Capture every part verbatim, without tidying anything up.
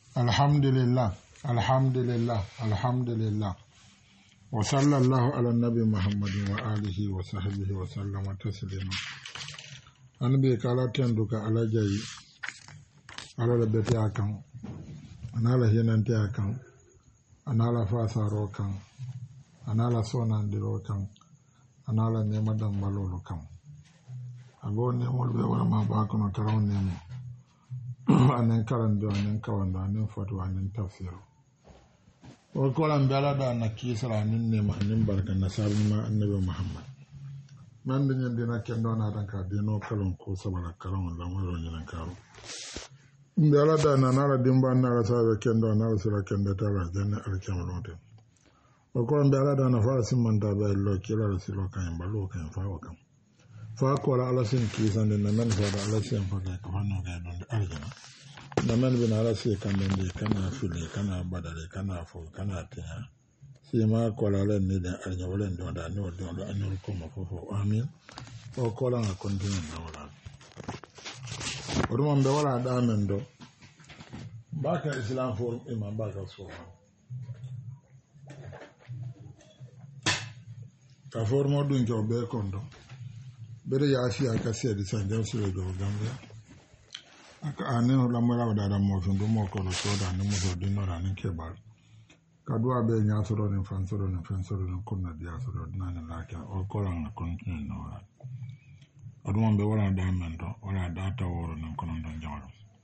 alhamdulillah alhamdulillah alhamdulillah wa sallallahu ala nabi muhammadin wa alihi wa sahbihi wa sallama taslima annabi kala tenduka alajayi alala bete akan anala hinante akan anala fasaro kan anala sonandiro kan anala nema dambalolo kan ago nemol be wala ma ba kono karaw nemo anen karando anen kawando anen fatwa anen tafsir o kolan bela da na kisra anen nema anen barka nasabi ma annabi muhammad man de nyande na kendo na tan ka dino kalon ko sabala kalon la mo ro nyen karo bela da na na dimba na la sabe kendo na la sura kendo tara janna alkamalote o kolan bela da na fa simanta be lo kila silo kan balo kan fa wakam fa kola ala sin kisan de nan fa da ala sin fa ka fano ga don aljana nan bin ala sin kan de kana fili kana badale kana fo kana tiya si ma kola le ne da aljana wala don da no don da anul ko ma fo fo amin o kola na continue na wala o dum be wala da men do baka islam forum imam baka so ka formo dun jo be kondo bere ya shi aka sai da san dan sure do gambia aka anen la mara da da mo fundo mo ko do so da ne mo do din na ne ke bar ka duwa be nya so do ne fan so do ne fan so do ne kunna dia so do na ne la ka o ko ran na continue no ra aduma be wala da men do wala da ta woro ne kono don jawro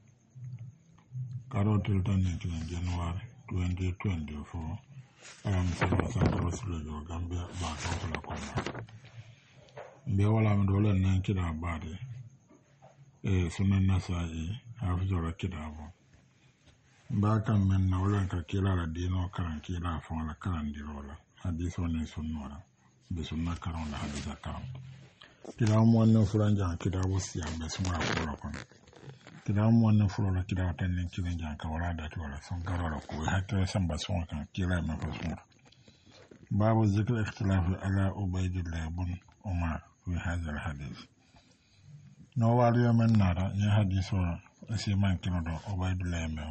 karo til tan ne tin january twenty twenty-four am sa sa do sure do gambia ba ko la ko mbe wala mi dole nan kida bade e sunan nasaji hafizura kida bo ba kan men na wala ka kila la dino karan kila fon la karan dirola hadiso ne sunnora be sunna karan la hadisa karam kila mo ne furanja kida wasi ambe sumara ko kon kida mo ne furala kida tan ne kila jan ka wala da to wala son garara ko hatta san ba son kan kila me fa sumara babu zikr ikhtilaf ala ubaydillah ibn umar في هذا الحديث نوال يوم النار يا حديث سيمان كنودو عبيد الله يمو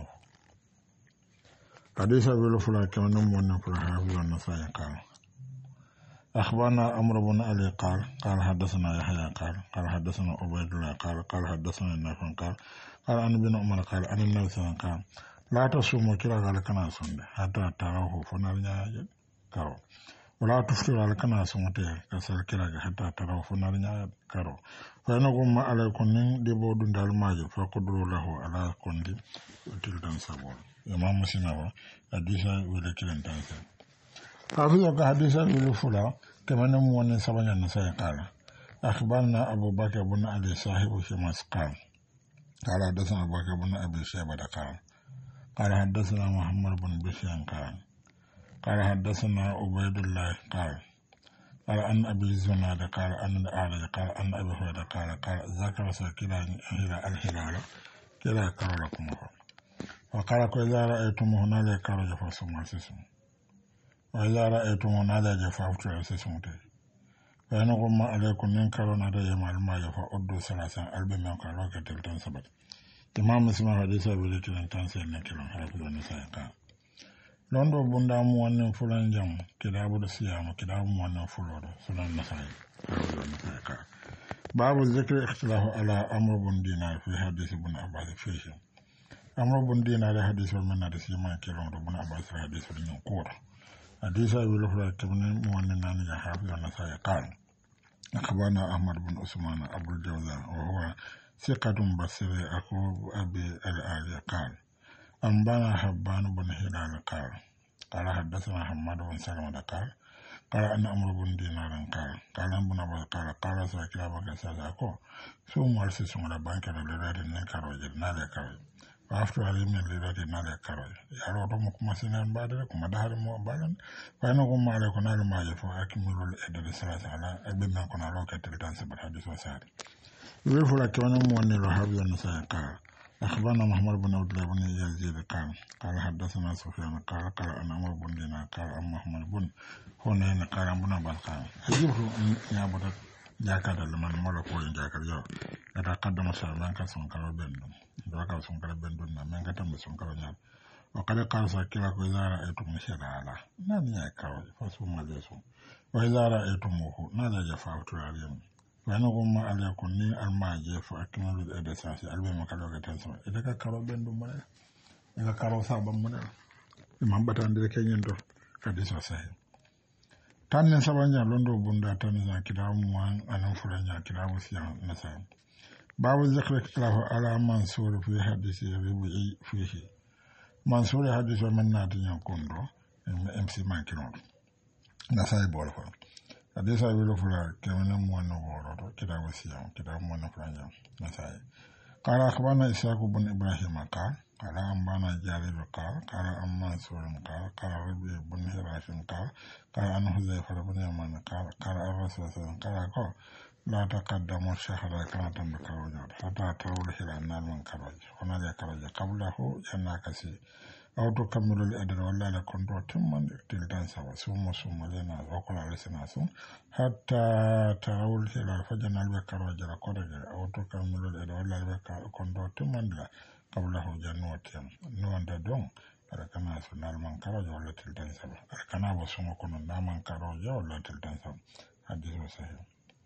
حديث أبي الفلا كمان من فرحه والنساء قال أخبرنا عمرو بن علي قال قال حدثنا يحيى قال قال حدثنا عبيد الله قال قال حدثنا نافع قال قال عن ابن عمر قال عن النبي صلى الله عليه وسلم قال لا تصوموا كلا قال كنا صوم حتى تراه فنرجع كرو ولا تفطر على كنا سمته كسر كلا حتى ترى فنرجع كرو فإنكم ما عليكم من دبود دالماج فقدروا له على كندي تلتان سبول إمام مسلم حديثا ولا كلام تانسى حافظك حديثا ولا فلا كما نمون سبعين النساء قال أخبرنا أبو بكر بن علي صاحب شمس قال قال حدثنا أبو بكر بن أبي شيبة قال قال حدثنا محمد بن بشير قال قال حدثنا عبيد الله قال قال أن أبي زناد قال أن الأعرج قال أن أبي هريرة قال قال ذكر سكلا الهلال كلا كرلكم وقال إذا رأيتموه نادى كرج فصوموا سسم وإذا رأيتموه نادى فافتروا سسم فإنكم ما عليكم من كرنا نادى يمال ما يفعدوا ثلاثة ألب من كروك تلتان سبت إمام مسلم حديثة بلتلان تنسي نكلم حافظ النساء قال londo bunda mu wannan fulan jam kitabu da siyama kitabu mu wannan fulodo sunan nasai babu zikr ikhtilahu ala amr bin dinar fi hadith ibn abbas fihi amr bin dinar da hadith min da siyama kiran da ibn abbas hadith din qura hadith abu lafra tabun mu wannan nan ya hafi wannan sai qal akhbarana ahmad bin usman abul jawza wa huwa thiqatun basir aku abi al-ali qal أنبانا حبان بن هلال قال قال حدثنا حماد بن سلمة قال قال أن أمر بن دينار قال قال أبن أبي قال قال سأكلا بك سأكو سوم ورسي سوم ربانك للرد نكارو جدنا لكارو وأفتو علي من للرد نكارو يارو رمك مسنان بعد كما دهر مو بعد فإنكم ما عليكم نال ما يفو أكملوا الإدري سلاسة على أبن ما كنا لوكا تلتان سبت حديث وساري يقول لك وانا موني رهابي ونساء قال أخبرنا محمد بن عبد الله بن يزيد قال قال حدثنا سفيان قال قال أن عمر بن دينار قال أم محمد بن هنين قال ابن عباس قال أجيبه يا أبو jakar da man mala ko jakar yo ada kaddama sa man ka son kala bendum do ka son kala bendum na man ka tam son kala nya o kala ka sa kila ko zara e tum shedala na ni ya kawo fa su ma le so wa zara e tum ko na da ja fa turare wani kuma ala ko ni alma je fa akmalu da sa si albe ma kala ga tan so ida ka kala bendum mana ida kala sa ban mana imam batan de kenyen do kadi so sai tan ne sabanya londo bunda tan ya kidamu man anan furanya kidamu siya na sai babu zakra kilahu ala mansur fi hadisi ribi fihi mansur hadisi man na tin kondo mc man kino na sai bol fa hadisa wilo fura kemena mo no woro kidamu siya kidamu man furanya na sai qala akhbana ishaq ibn ibrahim qala قال أنبانا جارب قال قال أما سور قال قال ربي بن هراش قال قال أن حذيفة بن يمان قال قال الرسول صلى الله عليه وسلم قال لا تقدموا الشهر كما تنبكروا حتى تروا الهلال نار من كرج ونادي كرج قبله يناكسي أو تكملوا الأدر ولا لكم تمن تلتان سوا سوم سوم لنا وقل على سناسون حتى تروا الهلال فجنا البكرج لقرج أو تكملوا الأدر ولا لكم تمن لا قبله جنوتين نوان دون أركنا سنال من كراج ولا تلتان سبا أركنا وسوم كنا نامن كراج ولا تلتان سبا حديث صحيح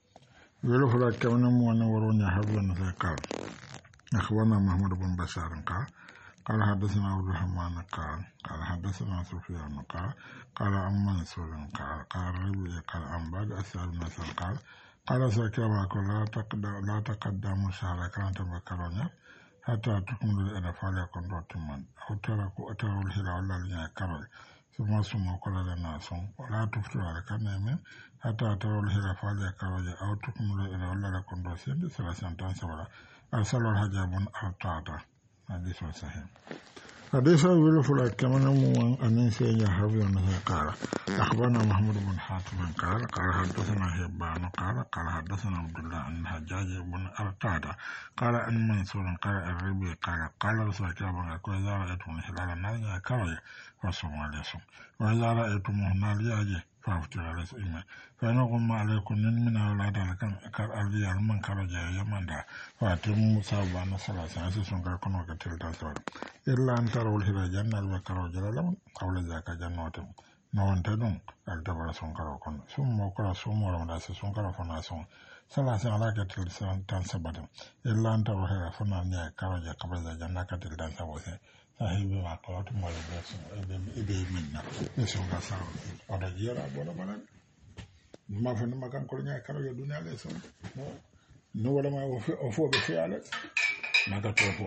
يقول فلا كمان موانا وروني حبنا قال أخبرنا محمد بن بشار قال قال حدثنا عبد الرحمن قال قال حدثنا سفيان قال قال عن منصور قال قال ربي قال عن بعد أسأل الناس قال قال سكرا لا تقدم لا تقدم شهر كانت بكرنا حتى تكمل الأدفال يكون دوتمان أو تركوا أتروا الهلا ولا لنا كرل ثم ثم قال لنا ثم ولا تفتوا على كنامين حتى أتروا الهلا فال يكرل أو تكمل الأدفال ولا لكم دوسين ثلاثة تنسوا أرسل الحجاب أرطاتا حديث صحيح حديث أبي فلا كمان مو أن سيجا حبي قال أخبرنا محمد بن حاتم قال قال حدثنا هبان قال قال حدثنا عبد الله عن حجاج بن أرطاتا قال أن منصور قال الربي قال قال رسول الله كل إذا رأيتم هلال النار كري فصوموا عليكم وإذا رأيتموه نار فافتر على سئمة فنقوم عليكم من أولاد لكم كالأرضي المن كرجع يمن دا فاتموا صابان ثلاثة أسسون كركون وكتل تسور إلا أن تروا الهلا جنة وكرجع لهم قول ذاك جنوتهم نوان تدون الدبر سون كركون ثم وكرا ثم ورمدا سون كرفون سون ثلاثة على كتل تنسبت إلا أن تروا الهلا فنانيا كرجع قبل جنة كتل تنسبت sahibi wa ko to mo le beso e be minna e so ga sa o da jira bola bala ma fa ma kan ko nya kala yo dunya le so no no wala ma o fo be fi ale ma ka to fo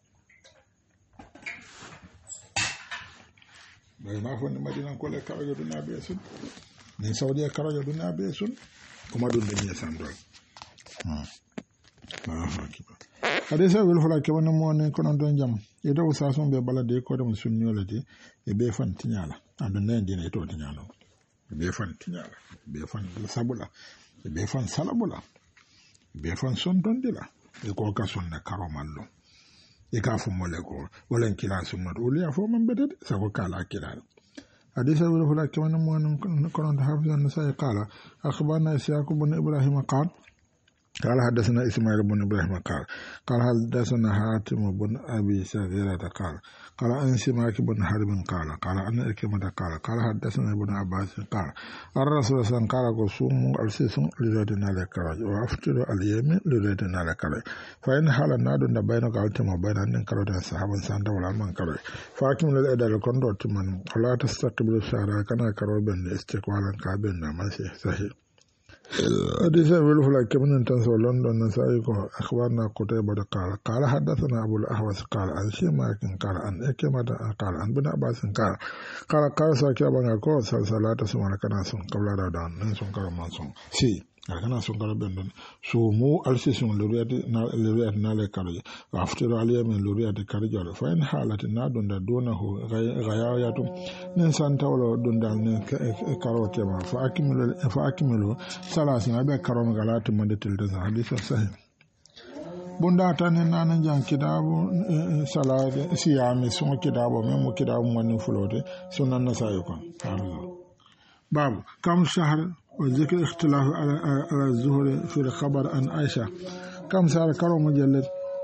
be ma fo ni madina ko le kala yo dunya be so ni saudi kala yo dunya be so ko ma dun de san do hmm ma ha ki hadisa wel hola ke wona mo ne kono don jam e do sason be balade ko dem sunniyolati e be fan tinyala ando ne dina to tinyala e be fan tinyala be fan sabula e be fan salabula e be fan son dondila e ko ka sonna karo mallo e ka fu mo le ko wala kila sunna do liya fo man bedede sa ko kala kila hadisa wel hola ke wona mo ne kono don hafizan sa qala akhbarna isyaaq ibn ibrahim qala قال حدثنا إسماعيل بن إبراهيم قال قال حدثنا حاتم بن أبي سغيرة قال قال أن سماك بن حرب قال قال أن إكرمة قال قال حدثنا ابن عباس قال الرسول صلى الله عليه وسلم قال قصوم السيسون لذاتنا لكراج وأفطر اليمين لذاتنا لكراج فإن حال نادون بينك ألتم وبين أن كراج الصحابة سانتا ولا من كراج فاكم للأدى لكم دوتمان ولا تستقبل الشهر كان كراج بين استقبالا كابين ماشي صحيح حديث أبي فلا كمن تنسوا لندن نسائق أخبارنا قتيبة قال قال حدثنا أبو الأحوص قال عن شيماك قال عن إكرمة قال عن بن عباس قال قال قال ساكي أبانا كو سلسلات سمعنا كناسون قبل رادان ننسون كرمانسون سي kana son kala bendon so mo alsison loriyati na loriyati na le kala after aliya men loriyati kala jalo fa in halati na don da dona ho gaya ya to nen santa wala don da ne karote ma fa akimilu fa akimilu salasi na be karon galati mande tilda hadisa sahih bunda tan nan jan kitabu salade siyami son kitabu men mo kitabu man fulode sunan na sayo kon babu kam shahar وذكر اختلاف على على الزهر في الخبر عن عائشة كم صار كرو مجلد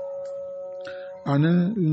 عن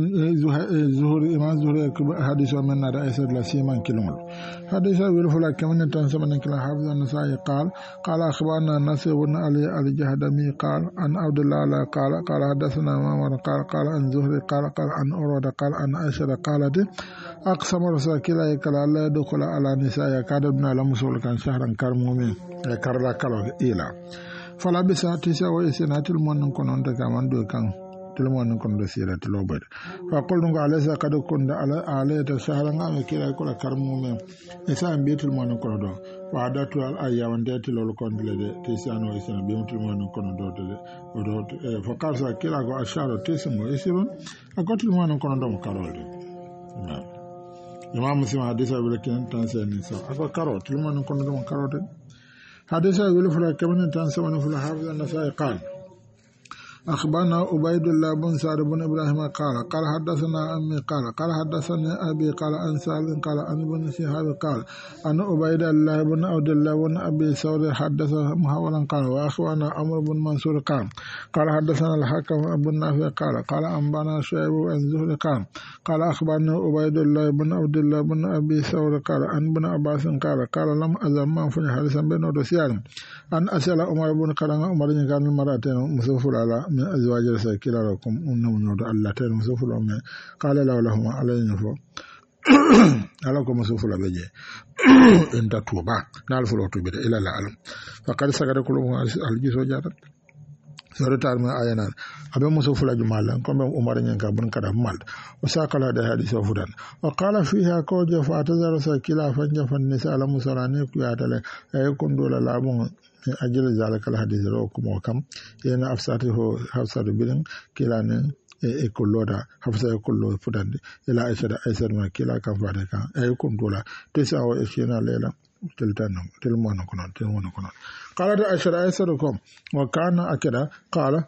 الزهر إمام الزهر حديث من رئيس السيمان كلمة حديث بالفلا كمان تنسى من كلا حافظ النسائي قال قال أخبرنا نصر بن علي الجهدمي قال عن عبد الله قال قال حدثنا مامر قال قال عن زهر قال قال عن أورود قال عن عائشة قالت أقسم رسول كلا كلا لا يدخل على نساء كادبنا لمسول كان شهرا كرمومين كرلا كلا إلى فلا بساتي سوى سنات المن كنون تكامن دو كان تلمون كن دسيرة تلوبر فقلت نقول على سكاد كن على على تشهرا عم كلا كلا كرمومين إنسان بيت المن كن دو وعدت الأيام وندت لول كن لده تيسانو إنسان بيت المن كن دو دو فقال سكلا كو أشار تيسمو إسرون أقول المن كن دو كارول نعم Imam Muslim hadisa wile kinen tanse ni sa ako karot lima non kono dum karote hadisa wile fula kenen tanse wona fula hafiz an-nasai qal أخبرنا عبيد الله بن سعد بن إبراهيم قال قال حدثنا أمي قال قال حدثني أبي قال عن سالم قال عن بن شهاب قال أن عبيد الله بن عبد الله بن أبي ثور حدث محاولا قال وأخبرنا عمرو بن منصور قال قال حدثنا الحكم بن نافع قال قال أنبانا شعيب عن زهري قال قال أخبرنا عبيد الله بن عبد الله بن أبي ثور قال عن بن عباس قال قال لم أزل من فني حديثا بين ودسيان أن أسأل عمر بن قرن عمر كان المرأتين مسوفر على من أزواج رسول كلا لكم أنهم نود الله تعالى مسوف الأمة قال لا لهما علينا فو ألاكم مسوف الأبجي إن تتوبا نعرف لو تبدأ إلى العالم فقد سكت كلهم الجيس وجاتا سورة الماء آيانا أبي مسوف الأجمال كم عمر ينكا بن كرم مال وساقل هذا حديث فدان وقال فيها كوجة فأتذر رسول كلا فنجا فالنساء لمسراني كياتل يكون دولا لابون أجل ذلك الحديث روكم وكم ين أفساته حفصة بلين كلان إكلودا حفصة إكلو فدان إلى عشرة عشرة ما كلا كم فارقا يكون دولا تسعة وعشرين ليلة تلتانم تلمون كنون تلمون كنون قالت عشرة عشرة كم وكان أكدا قال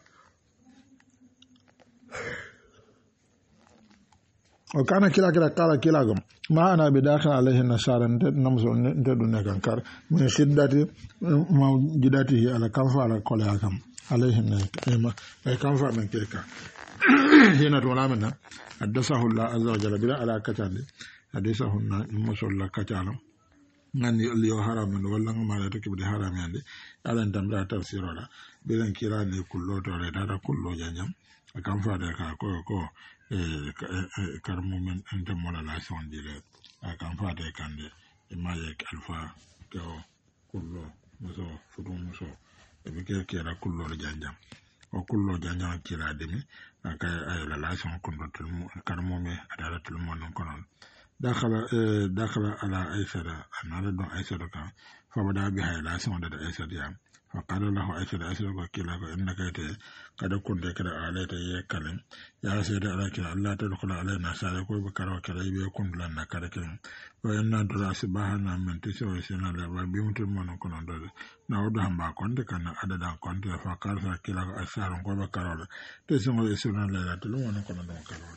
وكان كلا كلا قال كلا كم ما أنا بداخل عليه النصارى نمسون ندون كنكر من شدة موجودته على كنفة على كل كم عليه النعمة كنفة من كيكا هنا تولا منا حدثه الله عز وجل بلا على كتاب حدثه المسؤول الله كتاب ngani liyo haram wala ngama ta kibdi haram yande ala ndamra tafsir wala bilan kirani kullo to re dara kullo janyam akam faade ka ko ko e karmu men ente mola la son dire akam faade kande e maye alfa to kullo muso fudu muso e be ke kera kullo janjam o kullo janyam kira demi aka ay la la son kullo karmu me adara tul mon konon دخل دخل على عائشة أن رد عائشة كان فبدأ بها لا سمع د عائشة يام فقال له عائشة عائشة وكيلا إنك قد كنت كده عليك يكلم يا سيدي عليك الله تدخل علينا سالك وبكر وكلا يكون لنا كركين وإن دراسة بحنا من تسوي سنة لبا بيمت من كنا دل نعود هم باكون كان عدد كنت فقال فكيلا أسار وبكر تسوي سنة لبا تلوان كنا دم كرول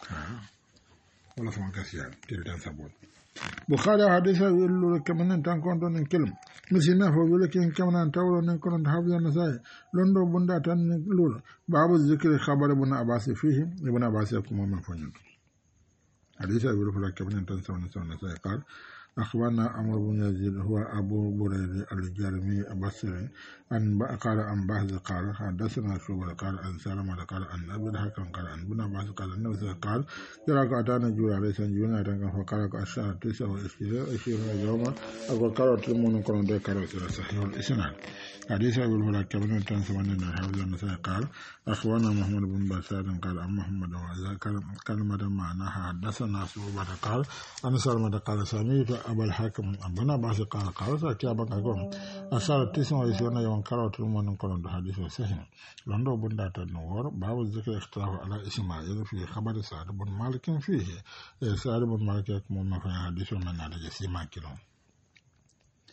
ولا فما كسيان تلتان سبون بخاري حديثة يقول كمان تانكون دون كلم مسينا فوق لكن كمان تقول إن كنا حافظ النساء لندو بندا تان لول باب الذكر خبر ابن عباس فيه ابن عباس يقوم ما فنيت حديثة يقول كمان تانسون النساء قال أخبرنا عمرو بن يزيد هو أبو بريد الجرمي البصري أن قال عن بحث قال حدثنا شعبة قال عن سلمة قال عن أبي الحكم قال عن ابن عباس قال النبي قال يراك أتانا جول عليه سنجونا أتانا فقال أشهر تسعة وعشرين يوما أقول قال تلمون كون ده قال صحيح الإسناد حديث أبو الهلا كبن تنسون أن حافظ النساء قال أخبرنا محمد بن بشار قال عن محمد وذا كلمة معناها حدثنا شعبة قال عن سلمة قال سمعت أبا الحاكم أبنا باس قال قال سأكيابا أقوم أشار تسعة وعشرين يوم قال تلمون كون ده حديث صحيح لندو بندا تنور باب الذكر اختلاف على إسماعيل في خبر سعد بن مالك فيه سعد بن مالك يكمل ما في حديث من هذا جسيما كلام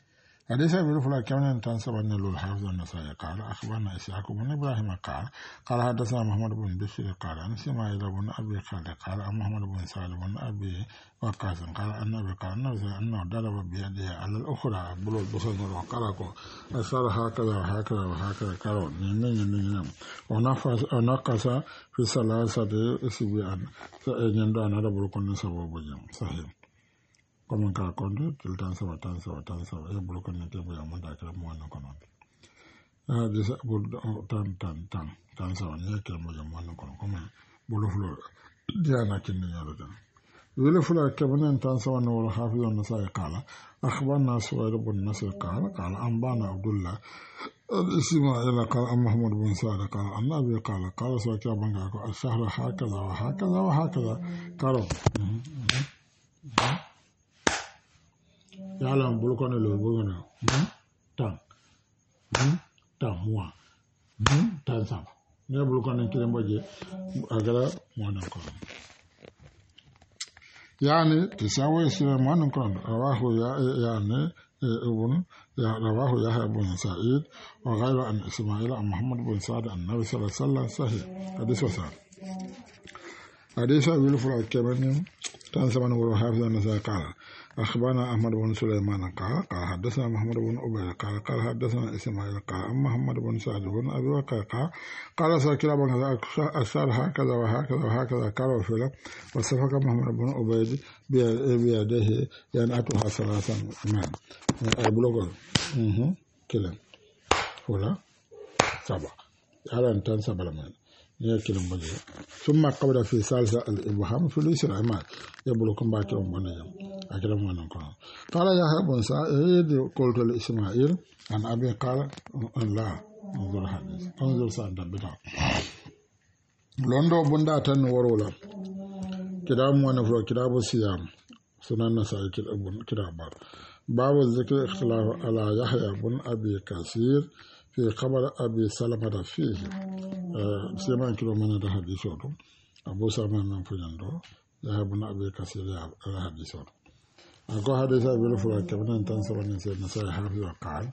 حديث أبي فلا كمان تنسب أن الحافظ النسائي قال أخبرنا إسحاق بن إبراهيم قال قال حدثنا محمد بن بشير قال عن إسماعيل بن أبي خالد قال عن محمد بن سعد بن أبي وقاص قال أن أبي قال أنه ضرب بيده على الأخرى بلو البصر وقال أصار هكذا وهكذا وهكذا قالوا نين نين ونقص في ثلاثة أسبوع فأجند أن هذا بلوكن سبب صحيح comme ka kondo til tan sawa tan sawa tan sawa e bulu kon te bu yamu da kala mo non kono ah de sa bul tan tan tan tan sawa ne kala mo yamu non kono comme bulu fulo diana kin ni yaro tan wala fula kabanan tan sawa no hafiz an-nasai qala akhbarna suwaid ibn nasr qala qala anbana abdullah الإسماعيل قال أم محمد بن سعد قال أن أبي قال قال سوى بنغا الشهر هكذا وهكذا وهكذا قالوا yalan bulukone lo bulukone tan tan mois tan sama ne bulukone kile mboje agala monan ko yani tisawo sira monan ko rawahu ya yani ibn ya rawahu ya ibn sa'id wa ghayra an isma'il an muhammad ibn sa'd an nabi sallallahu alaihi wasallam sahih hadith wa sahih hadith wil fura kemani tan sama no hafiz an-nasai qala أخبرنا أحمد بن سليمان قال قال حدثنا محمد بن أبي قال قال حدثنا إسماعيل قال أم محمد بن سعد بن أبي وقاص قال قال سكر بن أشار هكذا وهكذا وهكذا قال فلا وسفك محمد بن أبي بيده يعني أتوها ثلاثا نعم أبلغ اها كلا ولا سبع على أن تنسى بلمان يكلم بجي ثم قبل في ثالثة الإبهام في الإسراء ما يبلغكم باكرهم بنيهم أكلم ونكم قال يا بن سعيد قلت لإسماعيل عن أبي قال لا انظر حديث انظر سعد بتاع لندو بندا تن ورولا كلام ونفر كتاب الصيام سنن نسائي كتاب باب الذكر اختلاف على يحيى بن أبي كثير في خبر أبي سلمة فيه سيما كيلو من هذا الحديث أبو سلمة من فجندو يحيى بن أبي كثير هذا الحديث أقول حديث أبي الفرا كمان تنسب أن سيدنا سيد حافظ قال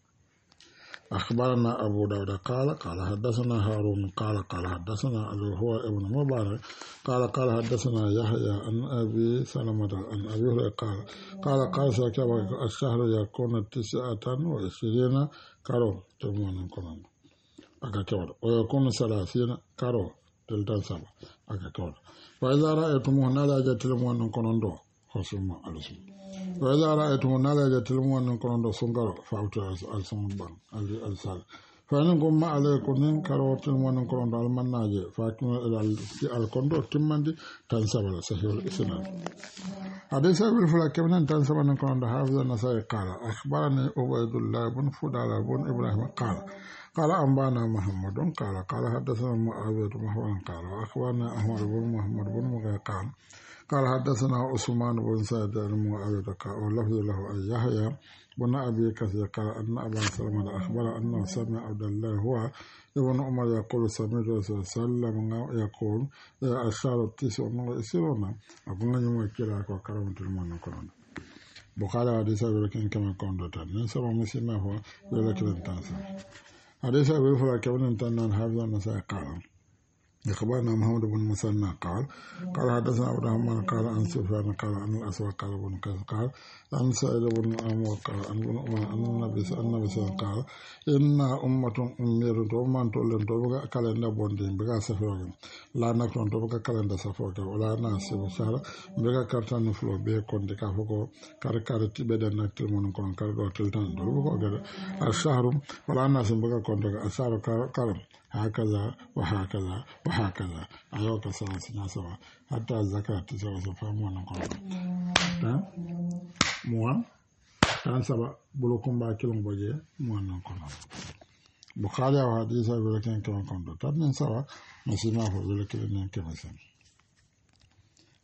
أخبرنا أبو داود قال قال حدثنا هارون قال قال حدثنا أبي هو ابن مبارك قال قال حدثنا يحيى عن أبي سلمة عن أبي هريرة قال قال قال سكب الشهر يكون تسعة وعشرين كارو تمون كونن أكاكور ويكون ثلاثين كارو تلتان سبع أكاكور وإذا رأيتموه نالا جتلمون كونن دو خصوما ألسم وإذا رأيتم نالا جتلمون كونن دو سنغارو فأوتوا ألسم بان السال فإنكم ما عليكم نين كارو تلمون كونن دو المناجي فأكمل إلى الكوندو تماندي تنسبل سهيل الإسلام حديث أبي الفلا كمان تنسبل كونن دو حافظ النسائي قال أخبرني عبيد الله بن فضالة بن إبراهيم قال قال أنبانا محمد قال قال حدثنا معاوية محمد قال أخبرنا أحمد بن محمد بن مغير قال قال حدثنا عثمان بن سعد المعاوية قال واللفظ له أن يحيى بن أبي كثير قال أن أبا سلمة أخبر أنه سمع عبد الله هو ابن عمر يقول سمعت رسول الله صلى الله عليه وسلم يقول أشار التسع وعشرون أبونا يوم كلاك وكرمت المؤمن كلنا بخاري حديث أبي لكن كما كنت تنين سبع مسلمة هو لكن تنسى حديث أبي فلا كمان تنين حافظ النسائي قال أخبرنا محمد بن مسنى قال قال حدثنا عبد الرحمن قال عن سفيان قال عن الأسود قال بن كثير قال عن سعيد بن عمرو قال عن النبي صلى الله عليه وسلم قال إن أمة أمير ومن تولن تبقى كالندا بوندين بقى سفر لا نكون تبقى كالندا سفر ولا ناس بشار بقى كارتان فلو بيكون دكافوكو كاركار تبدا نكتل من كون كاردو تلتان تبقى الشهر ولا ناس بقى كون الشهر كارم هكذا وهكذا وهكذا أيوة سوا سنا سوا حتى الزكاة سوا سوا مو نقول ها مو كان سوا بلوكم باكلون بجي مو نقول بخاري وحديث بلكن كم كنت تبين سوا مسيما فبلكن كم سن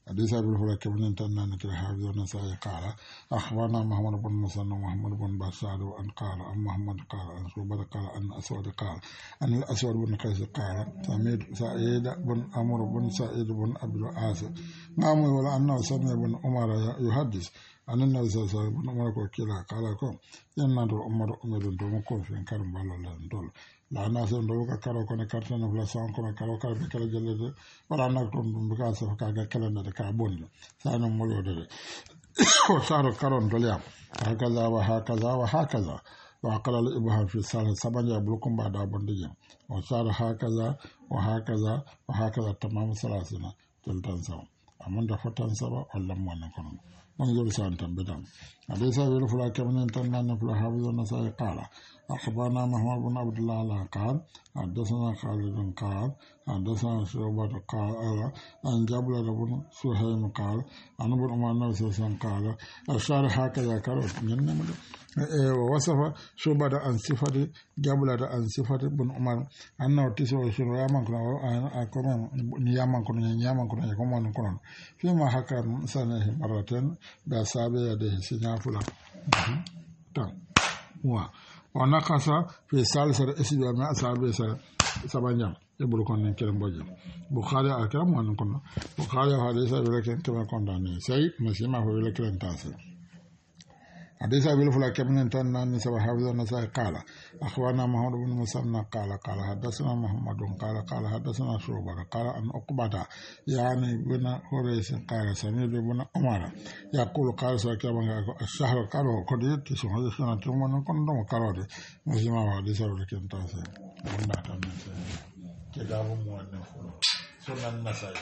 حديث أبي الفلك بن تنان كلا حافظ النسائي قال أخبرنا محمد بن مسلم ومحمد بن بشار أن قال أن محمد قال أن شعبة قال أن أسود قال أن الأسود بن قيس قال سميت سعيد بن عمرو بن سعيد بن أبي العاص نعم ولا أنه سمع بن عمر يحدث أن النبي صلى الله عليه وسلم بن عمر كلا قال لكم إن عمر أمر دمكم في كرم بالله دول la na sen do ka karo ko ne carte na fla san ko karo karo be kala jelle wala na to dum ka sa ka ga kala na ka bonde sa na mo yo de ko saro karon do liam hakaza wa hakaza wa hakaza wa qala al ibham fi sal sabanya bulukum ba da bonde jam wa saro hakaza wa hakaza wa hakaza tamam salasina tul tan sa amon da fatan sa ba Allah mo na kono من يقول سانتم بدم أبي سعيد الفلا كمن تنان نفلا حافظ النسائي قال أخبرنا محمد بن عبد الله قال حدثنا خالد قال حدثنا شعبة قال عن جابر بن سهيم قال عن ابن عمر النبي صلى الله عليه وسلم قال الشعر هكذا كرر ووصف شعبة عن صفة جابر عن صفة ابن عمر أنه تسوى شنو يامن كنا أكمن يامن كنا يامن كنا يكمن كنا فيما حكى سنة مرتين بأصابع يده سنافلا تام وا ونقص في ثالثة أسبوع من أصابع سبعين يبلغ كون كلام بوجه بخاري أكرم وان كنا بخاري حديث بلكن كما كنا سي مسيما هو بلكن تاسع حديث أبي الفلا كمن تنان نسبة حافظ النسائي قال أخبرنا محمد بن مسنى قال قال حدثنا محمد قال قال حدثنا شعبة قال أن عقبة يعني بن حريث قال سمعت بن عمر يقول قال سكما الشهر قال قد يتسع هذا سنة ثم نكون دم قال مسلم حديث ولكن تاسع من ناتن كتاب مؤنث سنن النسائي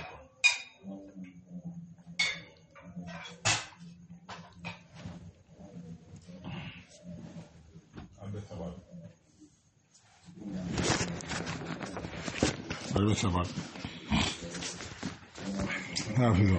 السبب حافظه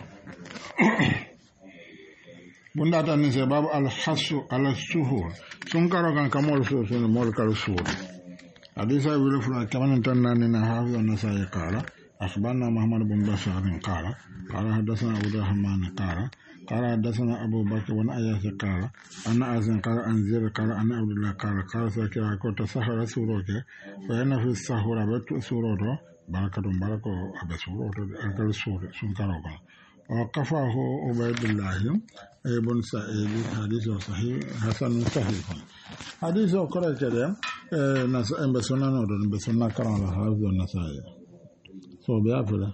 bunda tan ni se babu al hasu ala suhur sun karo kan kamol so sun mol kal suhur hadisa wile fula kaman tan nan na hafiz an-nasai qala akhbarna muhammad bin bashar qala qala hadathana abu rahman qala qala hadathana abu bakr wa ayyash qala anna azan qala anzir qala anna abdullah qala qala sakira ko tasahara suroke wa yana fi sahura batu suroto barakatu barako abe suroto akal sur sun karo kan وقفه عبيد الله ابن سعيد حديث صحيح حسن صحيح حديث أخرى كده ناس ام بسنن ودن بسنن كرام الحافظ النسائي سو بيافله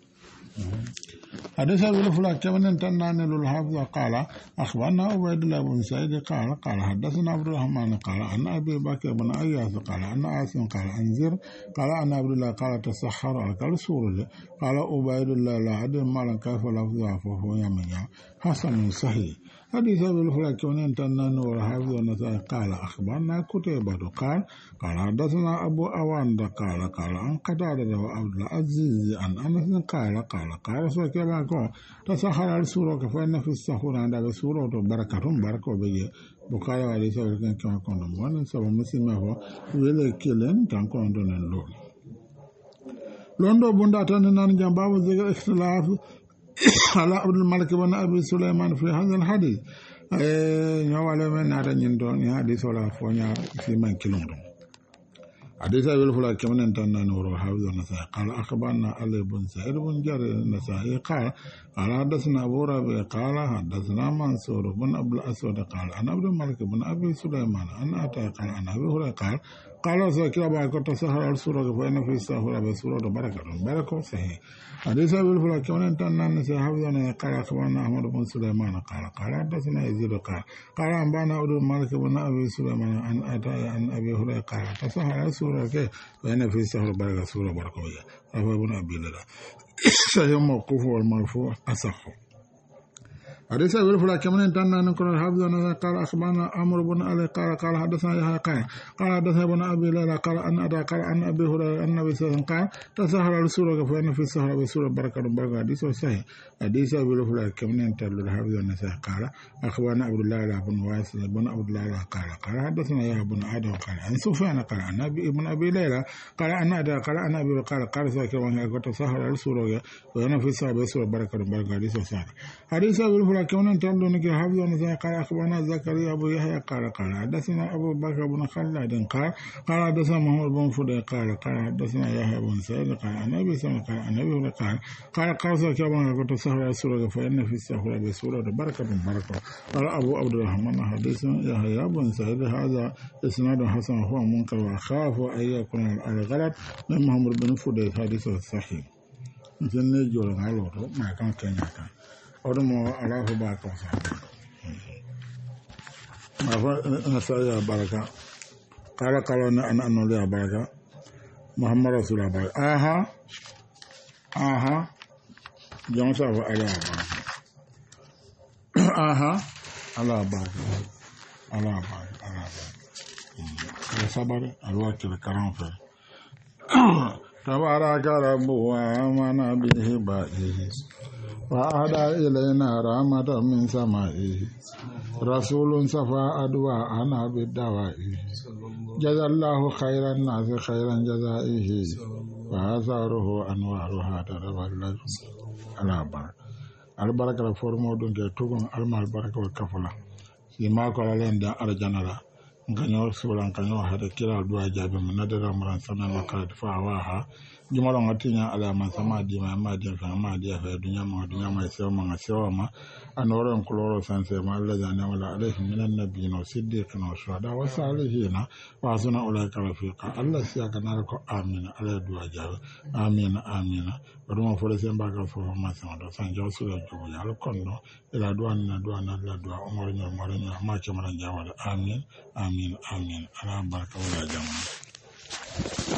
حديث أبي الفلا كمن تنان الحافظ قال أخبرنا عبيد الله بن سعيد قال قال حدثنا عبد الرحمن قال عن أبي بكر بن أياس قال عن عاصم قال أنذر قال عن عبد الله قال تسحر قال سورة قال عبيد الله لا أدري ما لن كيف لفظه فهو يمن حسن صحيح حديث أبي الفلا كمن تنان الحافظ النسائي قال أخبرنا كتيبة قال قال حدثنا أبو أوان قال قال عن قتادة وعبد العزيز عن أنس قال قال قال سكبا ko tasahara al-sura ka fa inna fi as-sahura anda sura to barakatun barako bege bukaya wa isa kan kan kon mon so muslima ho wele kelen tan kon don lo londo bunda tan nan jambabu zikr ikhtilaf ala abdul malik ibn abi sulaiman fi hadha al-hadith eh nyawale men nata nyin don ya hadith wala fonya fi man kilon حديث أبي الفلا كمن تنان وروى حافظ النسائي قال أخبرنا علي بن سعيد بن جرير النسائي قال قال حدثنا أبو ربيع قال حدثنا منصور بن أبي الأسود قال أنا عبد الملك بن أبي سليمان أنا أتى قال أنا أبي هريرة قال قال سكر بعد تسهر السورة فإن في السهر بسورة بركة بركة صحيح حديث أبي الفلا كمن تنان النسائي حافظ النسائي قال أخبرنا أحمد بن سليمان قال قال حدثنا يزيد قال قال أنبانا عبد الملك بن أبي سليمان أن أتى أن أبي هريرة قال تسهر السورة وأنا في سهر بركة سورة بركة أبو ابن أبي للا صحيح موقوف والمرفوع أصح حديث أبي الفلا كمان تنا نقول الحافظ أن قال أخبرنا عمرو بن علي قال قال حدثنا يحيى قال قال حدثنا ابن أبي ليلى قال أن أتى قال أن أبي هريرة أن النبي صلى الله عليه وسلم قال تسهر السورة فإن في السهر بسورة بركة بركة حديث صحيح حديث أبي الفلا كمان تنا الحافظ أن قال أخبرنا عبد الله بن واسع بن عبد الله قال قال حدثنا يحيى بن آدم قال عن سفيان قال أن أبي ابن أبي ليلى قال أن أتى قال أن أبي قال قال سكر تسهر السورة فإن في السهر بسورة بركة بركة حديث صحيح حديث أبي الفلا كمان تنا نقول حافظ أن قال أخبرنا زكريا أبو يحيى قال قال حدثنا أبو بكر بن خلاد قال قال حدثنا محمد بن فدي قال قال حدثنا يحيى بن سعيد قال عن أبي سلمة قال عن أبي هريرة قال قال قال سكر كنت سهر السورة فإن في السهر بسورة بركة بركة قال أبو عبد الرحمن حديث يحيى بن سعيد هذا إسناد حسن هو منكر وأخاف أن يكون الغلط من محمد بن فدي حديث صحيح مثل نجول على ما كان كنيا كان أرمو على فباك وصحبه ما فأنا بركة قال قال أنا أنا لي بركة محمد رسول الله بركة آها آها جمسة على بركة آها على بركة على بركة على بركة صبر الوقت الكرام فيه تبارك رب وآمن به بائه وأهدى إلينا رحمة من سمائه رسول صفى أدواءنا بالدوائه جزا الله خير الناس خيرا جزائه وآثاره أنوارها تتبلج على بركة البركة الفورمو دون تكون المال البركة والكفلة فيما قال لهم دا أرجانا nganyo sura nganyo hada kira duwa jabe mun nadara muran sanan makarata fa waha jumala ngatinya ala man sama di ma ma di fa ma di fa dunya ma dunya ma sewa ma sewa ma anoro nkuloro sanse ma alla jana wala alayhi minan nabiyina siddiqina wa shuhada wa salihina wa asuna ulaika rafiqa allah siya kana ko amin ala duwa jabe amin amin waduma fole semba ka fo ma sama do sanjo sura jugo ya kondo ila duwa na duwa na la duwa umar nyo umar nyo ma chama jawala amin amin amin ala baraka wala jama'a